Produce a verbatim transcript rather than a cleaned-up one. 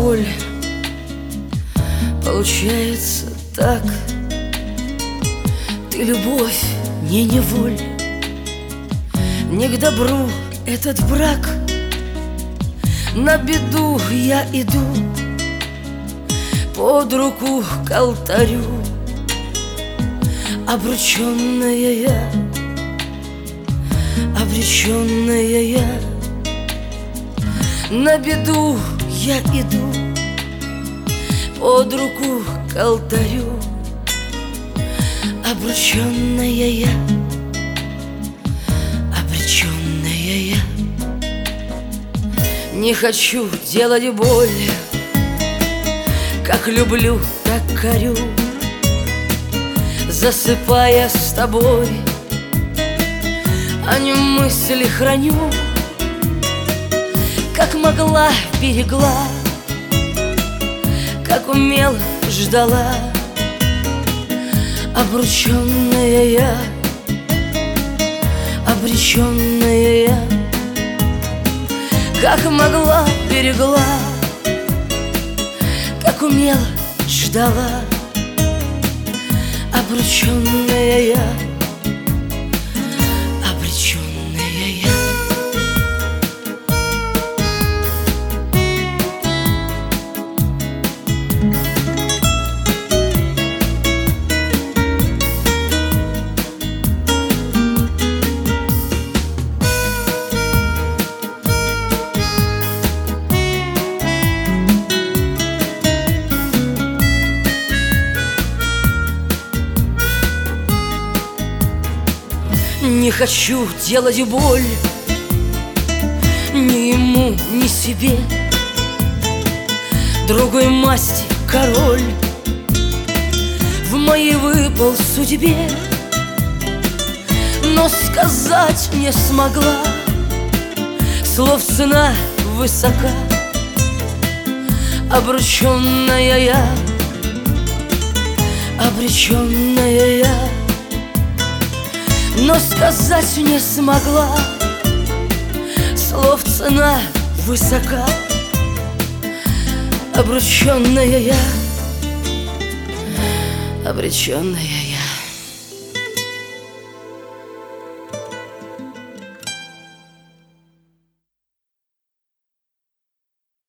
боль. Получается так, ты любовь, не неволь. Не к добру этот брак, на беду я иду под руку к алтарю. Обрученная я, обреченная я, на беду я иду под руку к алтарю. Обрученная я, обреченная я. Не хочу делать боль, как люблю, так корю. Засыпая с тобой, а не мысли храню. Как могла, берегла, как умела, ждала. Обрученная я, обреченная я. Как могла, берегла, как умела, ждала. Обрученная я, обреченная я. Не хочу делать боль ни ему, ни себе. Другой масти король в моей выпал судьбе, но сказать не смогла, слов цена высока. Обрученная я, обреченная я, но сказать не смогла, слов цена высока. Обрученная я, обреченная я.